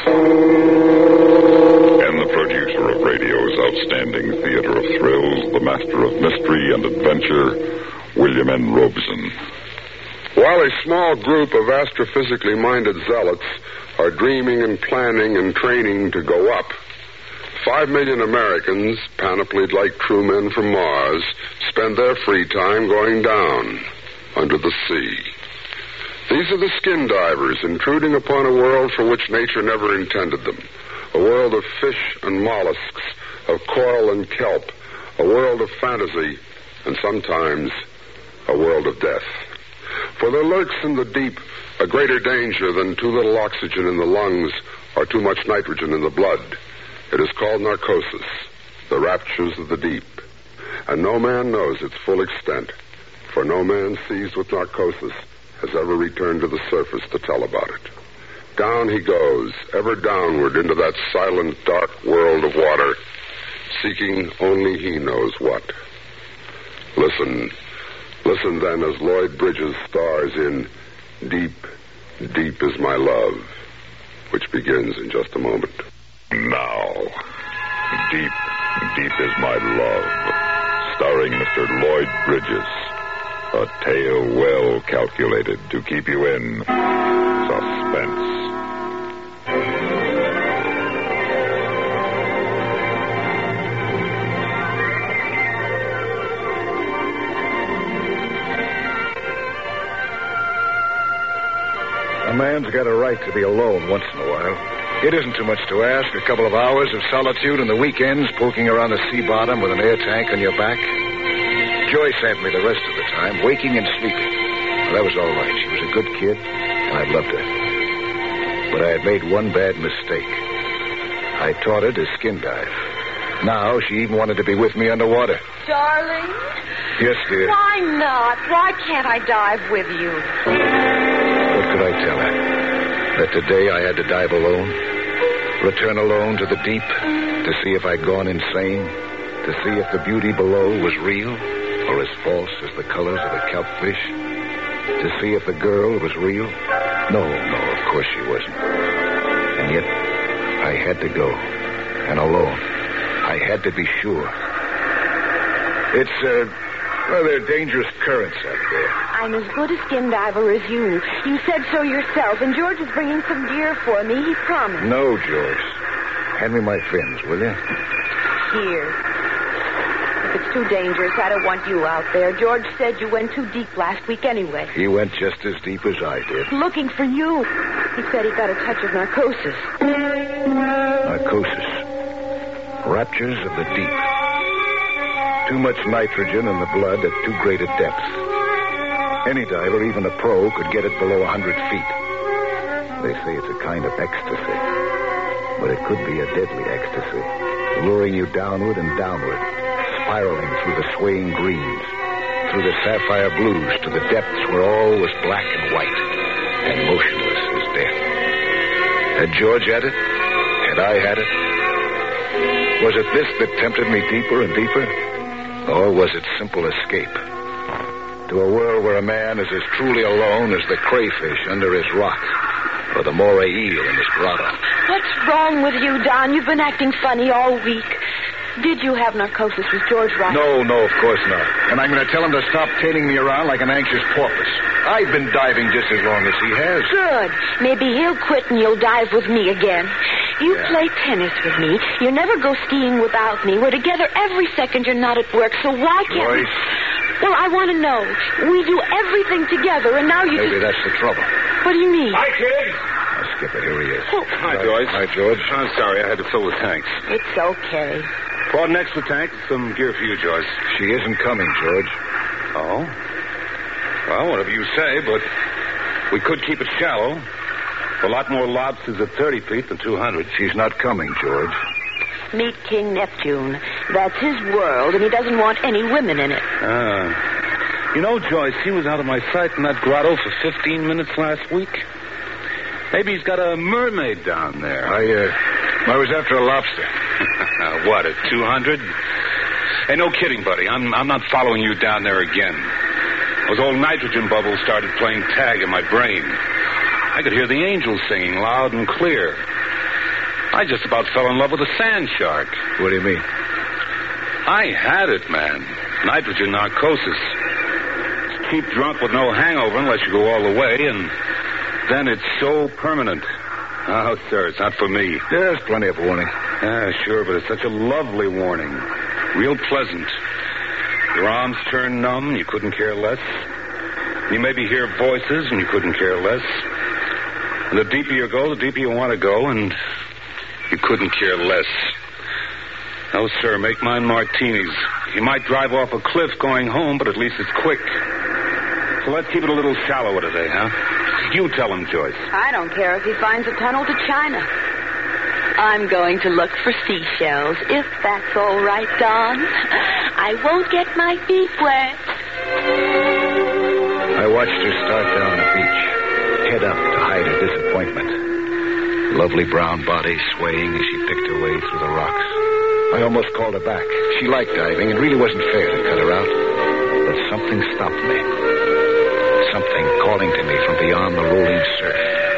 And the producer of radio's outstanding theater of thrills, the master of mystery and adventure, William N. Robeson. While a small group of astrophysically minded zealots are dreaming and planning and training to go up, 5 million Americans, panoplied like true men from Mars, spend their free time going down, under the sea. These are the skin divers intruding upon a world for which nature never intended them. A world of fish and mollusks, of coral and kelp, a world of fantasy, and sometimes a world of death. For there lurks in the deep a greater danger than too little oxygen in the lungs or too much nitrogen in the blood. It is called narcosis, the raptures of the deep. And no man knows its full extent, for no man seized with narcosis has ever returned to the surface to tell about it. Down he goes, ever downward into that silent, dark world of water, seeking only he knows what. Listen then as Lloyd Bridges stars in Deep, Deep is My Love, which begins in just a moment. Now, Deep, Deep is My Love, starring Mr. Lloyd Bridges. A tale well calculated to keep you in suspense. A man's got a right to be alone once in a while. It isn't too much to ask. A couple of hours of solitude on the weekends, poking around the sea bottom with an air tank on your back. Joyce had me the rest of the time, waking and sleeping. Well, that was all right. She was a good kid, and I loved her. But I had made one bad mistake. I taught her to skin dive. Now she even wanted to be with me underwater. Darling? Yes, dear. Why not? Why can't I dive with you? What could I tell her? That today I had to dive alone? Return alone to the deep to see if I'd gone insane? To see if the beauty below was real or as false as the colors of the kelp fish? To see if the girl was real? No, of course she wasn't. And yet I had to go. And alone. I had to be sure. Well, there are dangerous currents out there. I'm as good a skin diver as you. You said so yourself, and George is bringing some gear for me. He promised. No, George. Hand me my fins, will you? Here. If it's too dangerous, I don't want you out there. George said you went too deep last week anyway. He went just as deep as I did. Looking for you. He said he got a touch of narcosis. Narcosis. Raptures of the deep. Too much nitrogen in the blood at too great a depth. Any diver, even a pro, could get it below 100 feet. They say it's a kind of ecstasy. But it could be a deadly ecstasy, luring you downward and downward, spiraling through the swaying greens, through the sapphire blues to the depths where all was black and white and motionless as death. Had George had it? Had I had it? Was it this that tempted me deeper and deeper? Or was it simple escape? To a world where a man is as truly alone as the crayfish under his rock or the moray eel in his grotto. What's wrong with you, Don? You've been acting funny all week. Did you have narcosis with George Ross? No, of course not. And I'm going to tell him to stop taining me around like an anxious porpoise. I've been diving just as long as he has. Good. Maybe he'll quit and you'll dive with me again. You play tennis with me. You never go skiing without me. We're together every second you're not at work, so why can't we... Joyce. Well, I want to know. We do everything together, and now you Maybe that's the trouble. What do you mean? Hi, kid. Now, Skipper, here he is. Oh. Hi, Joyce. Hi, George. I'm sorry, I had to fill the tanks. It's okay. Brought an extra tank, some gear for you, Joyce. She isn't coming, George. Oh? Well, whatever you say, but we could keep it shallow. A lot more lobsters at 30 feet than 200. She's not coming, George. Meet King Neptune. That's his world, and he doesn't want any women in it. You know, Joyce, he was out of my sight in that grotto for 15 minutes last week. Maybe he's got a mermaid down there. I was after a lobster. What, at 200? Hey, no kidding, buddy. I'm not following you down there again. Those old nitrogen bubbles started playing tag in my brain. I could hear the angels singing loud and clear. I just about fell in love with a sand shark. What do you mean? I had it, man. Nitrogen narcosis. Cheap drunk with no hangover unless you go all the way, and then it's so permanent. Oh, sir, it's not for me. There's plenty of warning. Yeah, sure, but it's such a lovely warning. Real pleasant. Your arms turn numb, you couldn't care less. You maybe hear voices, and you couldn't care less. And the deeper you go, the deeper you want to go, and you couldn't care less. No, sir, make mine martinis. You might drive off a cliff going home, but at least it's quick. So let's keep it a little shallower today, huh? You tell him, Joyce. I don't care if he finds a tunnel to China. I'm going to look for seashells, if that's all right, Don. I won't get my feet wet. I watched her start down the beach, head up to hide her disappointment. Lovely brown body swaying as she picked her way through the rocks. I almost called her back. She liked diving. It really wasn't fair to cut her out. But something stopped me. Something calling to me from beyond the rolling surf.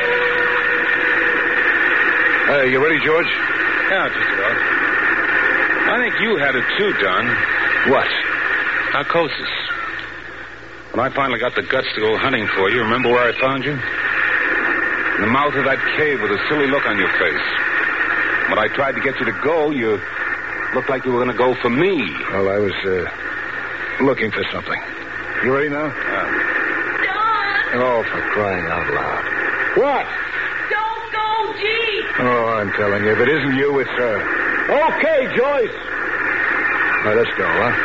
You ready, George? Yeah, just about. I think you had it too, Don. What? Narcosis. When I finally got the guts to go hunting for you, remember where I found you? In the mouth of that cave with a silly look on your face. When I tried to get you to go, you looked like you were going to go for me. Well, I was looking for something. You ready now? Don! Oh, for crying out loud. What? Don't go, Gee! Oh, I'm telling you, if it isn't you, it's her. Okay, Joyce. All right, let's go, huh?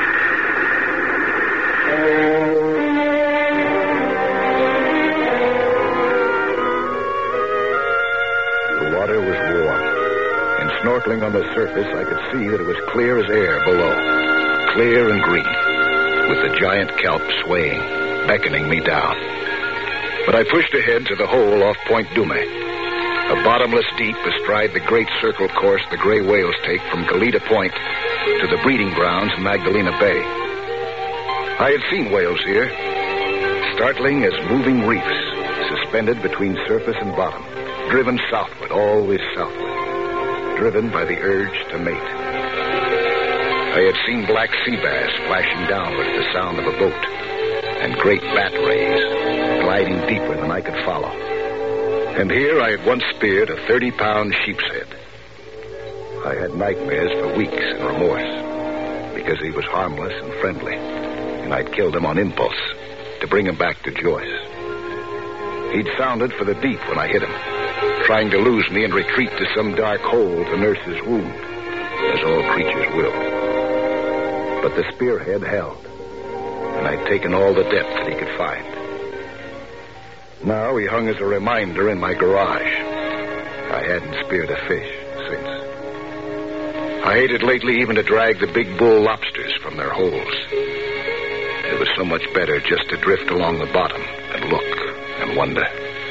The water was warm. And snorkeling on the surface, I could see that it was clear as air below. Clear and green, with the giant kelp swaying, beckoning me down. But I pushed ahead to the hole off Point Dume, a bottomless deep astride the great circle course the gray whales take from Galita Point to the breeding grounds in Magdalena Bay. I had seen whales here, startling as moving reefs, suspended between surface and bottom, driven southward, always southward, driven by the urge to mate. I had seen black sea bass flashing downward at the sound of a boat, and great bat rays gliding deeper than I could follow. And here I had once speared a 30-pound sheep's head. I had nightmares for weeks and remorse, because he was harmless and friendly, and I'd killed him on impulse to bring him back to Joyce. He'd sounded for the deep when I hit him, trying to lose me and retreat to some dark hole to nurse his wound, as all creatures will. But the spearhead held, and I'd taken all the depth that he could find. Now he hung as a reminder in my garage. I hadn't speared a fish since. I hated lately even to drag the big bull lobsters from their holes. It was so much better just to drift along the bottom and look and wonder.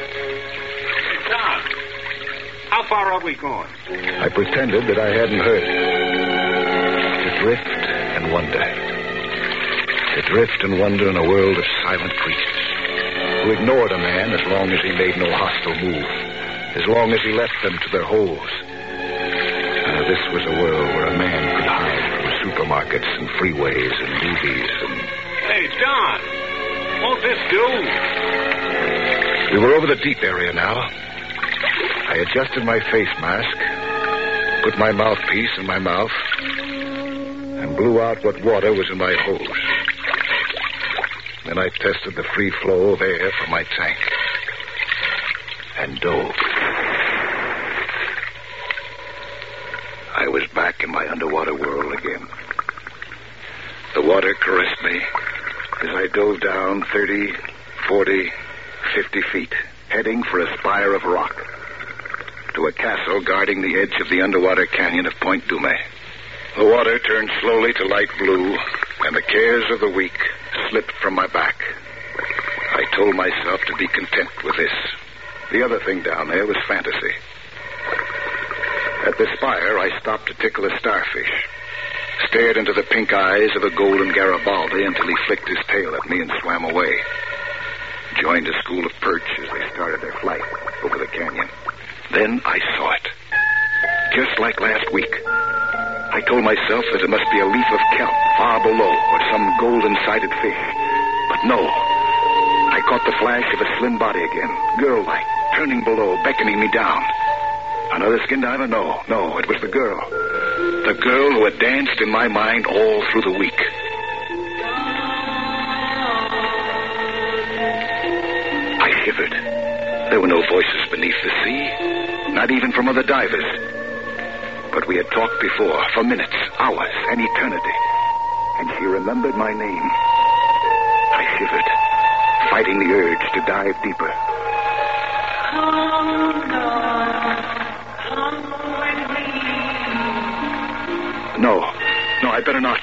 Don, how far are we going? I pretended that I hadn't heard. To drift and wonder. To drift and wonder in a world of silent creatures who ignored a man as long as he made no hostile move, as long as he left them to their holes. This was a world where a man could hide from supermarkets and freeways and movies and... Hey, Don, won't this do? We were over the deep area now. I adjusted my face mask, put my mouthpiece in my mouth, and blew out what water was in my hose. Then I tested the free flow of air from my tank and dove. I was back in my underwater world again. The water caressed me as I dove down 30, 40, 50 feet, heading for a spire of rock to a castle guarding the edge of the underwater canyon of Point Dume. The water turned slowly to light blue, and the cares of the week slipped from my back. I told myself to be content with this. The other thing down there was fantasy. At the spire, I stopped to tickle a starfish, stared into the pink eyes of a golden Garibaldi until he flicked his tail at me and swam away. Joined a school of perch as they started their flight over the canyon. Then I saw it. just like last week. I told myself that it must be a leaf of kelp far below or some golden-sided fish. But no. I caught the flash of a slim body again, girl-like, turning below, beckoning me down. Another skin diver? No, it was the girl. The girl who had danced in my mind all through the week. I shivered. There were no voices beneath the sea, not even from other divers. But we had talked before, for minutes, hours, an eternity. And she remembered my name. I shivered, fighting the urge to dive deeper. No, I better not.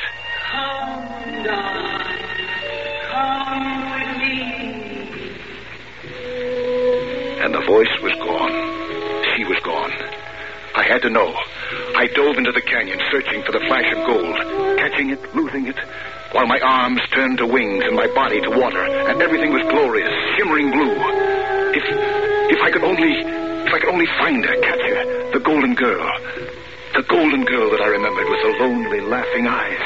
And the voice was gone. She was gone. I had to know. I dove into the canyon, searching for the flash of gold, catching it, losing it, while my arms turned to wings and my body to water, and everything was glorious, shimmering blue. If I could only find her, catch her, the golden girl that I remembered with the lonely, laughing eyes.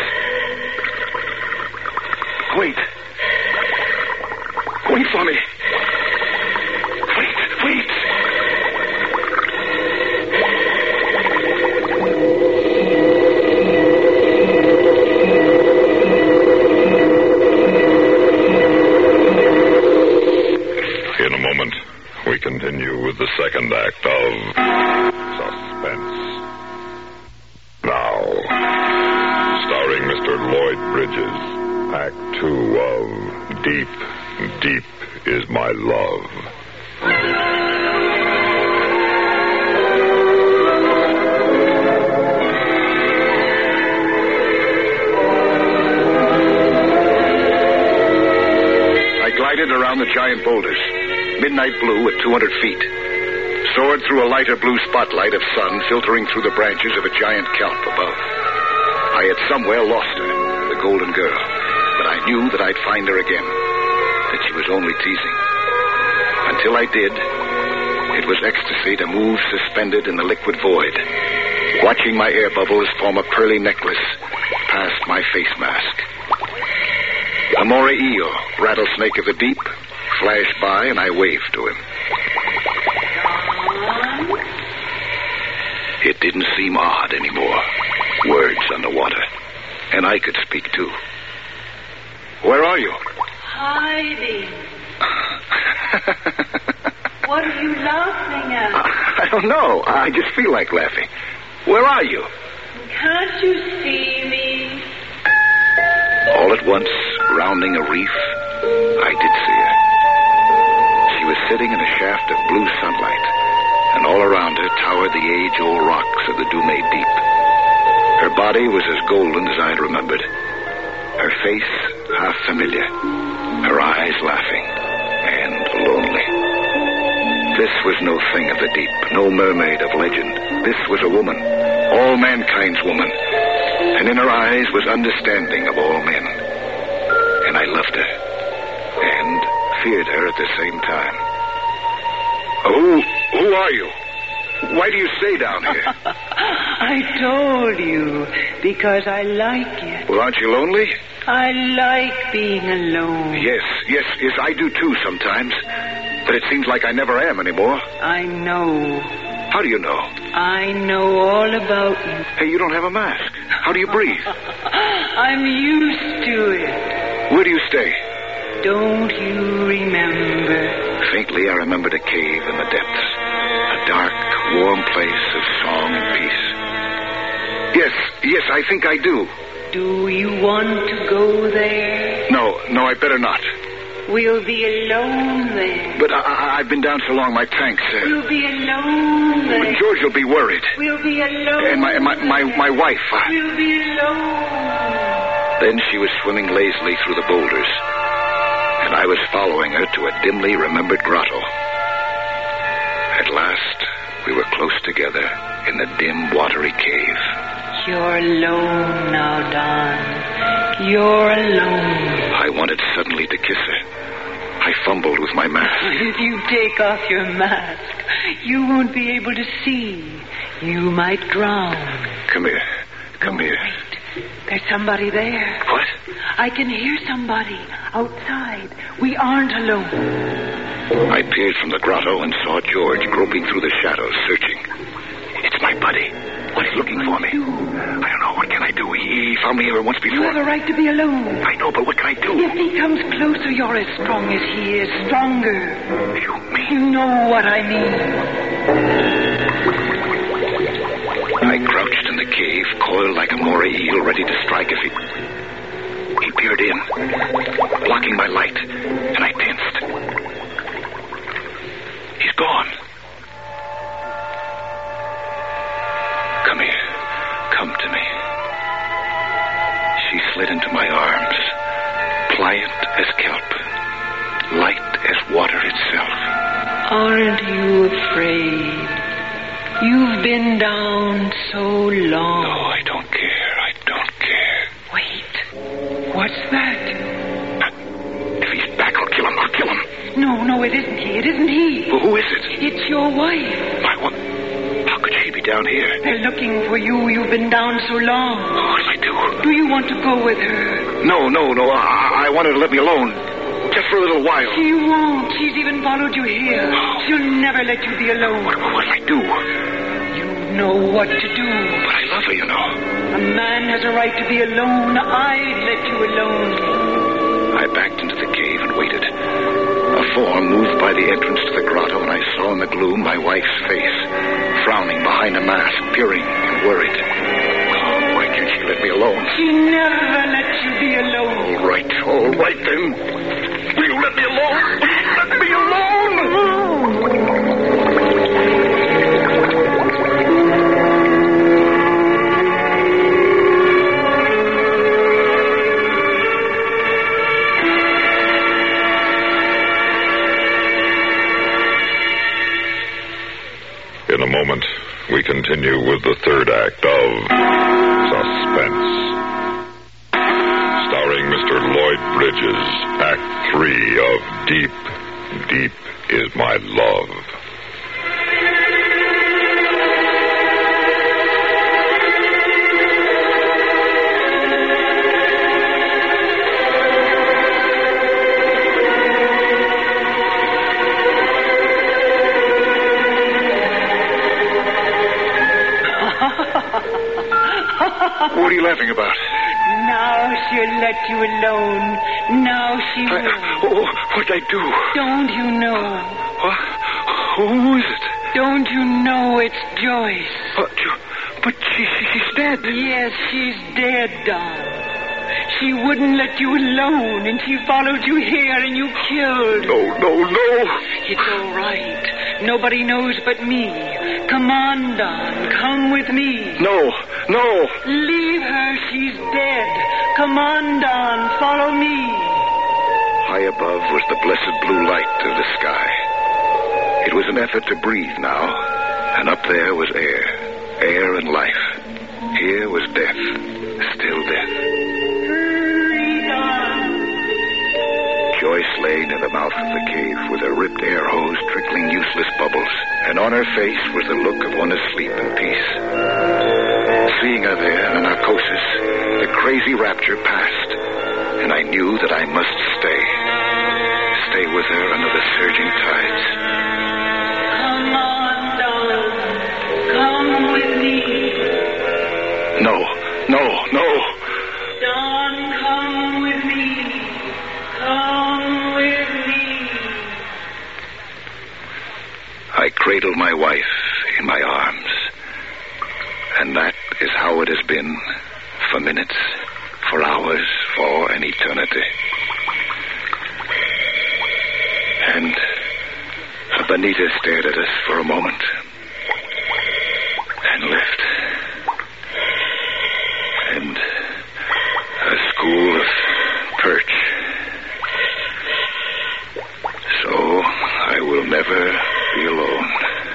Wait for me. Wait. In a moment, we continue with the second act of Suspense. Now, starring Mr. Lloyd Bridges, Act 2 of Deep, Deep is My Love. I glided around the giant boulders, midnight blue at 200 feet. Soared through a lighter blue spotlight of sun filtering through the branches of a giant kelp above. I had somewhere lost her, the golden girl, but I knew that I'd find her again, that she was only teasing. Until I did, it was ecstasy to move suspended in the liquid void, watching my air bubbles form a pearly necklace past my face mask. A moray eel, rattlesnake of the deep, flashed by and I waved to him. It didn't seem odd anymore. Words underwater. And I could speak too. Where are you? Hiding. What are you laughing at? I don't know. I just feel like laughing. Where are you? Can't you see me? All at once, rounding a reef, I did see her. She was sitting in a shaft of blue sunlight, and all around her towered the age-old rocks of the Dumé Deep. Her body was as golden as I had remembered. Her face half familiar, her eyes laughing, and lonely. This was no thing of the deep, no mermaid of legend. This was a woman, all mankind's woman, and in her eyes was understanding of all men. And I loved her, and feared her at the same time. Who are you? Why do you stay down here? I told you, because I like it. Well, aren't you lonely? I like being alone. Yes, I do too sometimes. But it seems like I never am anymore. I know. How do you know? I know all about you. Hey, you don't have a mask. How do you breathe? I'm used to it. Where do you stay? Don't you remember? Faintly, I remembered a cave in the depths. A dark, warm place of song and peace. Yes, I think I do. Do you want to go there? No, I better not. We'll be alone there. But I've been down so long, my tanks... We'll be alone there. George will be worried. We'll be alone. And my wife. We'll be alone. Then she was swimming lazily through the boulders, and I was following her to a dimly remembered grotto. At last, we were close together in the dim, watery cave. You're alone now, Don. You're alone. I wanted suddenly to kiss her. I fumbled with my mask. If you take off your mask, you won't be able to see. You might drown. Come here. Come here. Wait. There's somebody there. What? I can hear somebody outside. We aren't alone. I peered from the grotto and saw George groping through the shadows, searching. It's my buddy. What's looking for me? I don't know. What can I do? He found me here once before. You have a right to be alone. I know, but what can I do? If he comes closer, you're as strong as he is. Stronger. You mean? You know what I mean. I crouched in the cave, coiled like a moray eel, ready to strike if he peered in, blocking my light, and I tensed. He's gone. Come here. Come to me. She slid into my arms, pliant as kelp, light as water itself. Aren't you afraid? You've been down so long. No, I don't care. I don't care. Wait. What's that? If he's back, I'll kill him. I'll kill him. No, it isn't he. It isn't he. Well, who is it? It's your wife. My what? How could she be down here? They're looking for you. You've been down so long. What'll I do? Do you want to go with her? No. I want her to let me alone. Just for a little while. She won't. She's even followed you here. She'll never let you be alone. What'll I do? You know what to do. But I love her, you know. A man has a right to be alone. I'd let you alone. I backed into the cave and waited. A form moved by the entrance to the grotto, and I saw in the gloom my wife's face, frowning behind a mask, peering and worried. Oh, why can't she let me alone? She never lets you be alone. All right then. Will you let me alone? Let me alone! In a moment, we continue with the third act of Suspense. Starring Mr. Lloyd Bridges, Act 3 of Deep, Deep is My Love. What are you laughing about? Now she'll let you alone. Now she will. What'd I do? Don't you know? What? Who is it? Don't you know it's Joyce? But she's dead. Yes, she's dead, Don. She wouldn't let you alone, and she followed you here, and you killed her. No. It's all right. Nobody knows but me. Come on, Don. Come with me. No. Leave her. She's dead. Come on, Don. Follow me. High above was the blessed blue light of the sky. It was an effort to breathe now, and up there was air and life. Here was death, still death. Hurry, Don. Joyce lay near the mouth of the cave with a ripped air hose trickling useless bubbles, and on her face was the look of one asleep in peace. Seeing her there in a narcosis, the crazy rapture passed, and I knew that I must stay with her under the surging tides. Come on, Don. Come with me. No. Don, come with me. Come with me. I cradled my wife in my arms, and that is how it has been for minutes, for hours, for an eternity. And Benita stared at us for a moment and left. And a school of perch. So I will never be alone.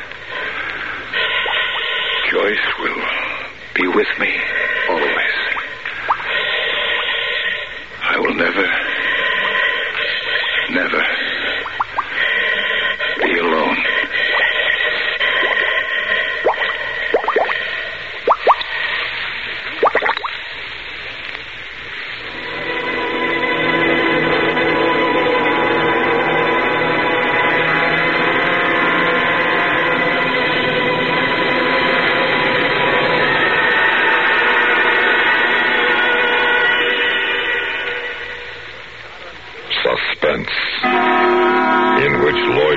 Joyce will be with me always. I will never be alone.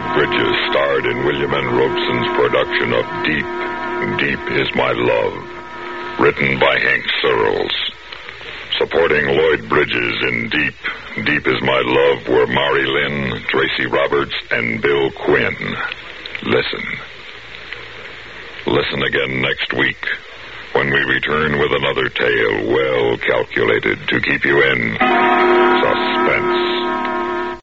Bridges starred in William N. Robeson's production of Deep, Deep is My Love, written by Hank Searles. Supporting Lloyd Bridges in Deep, Deep is My Love were Mari Lynn, Tracy Roberts, and Bill Quinn. Listen again next week when we return with another tale well calculated to keep you in suspense.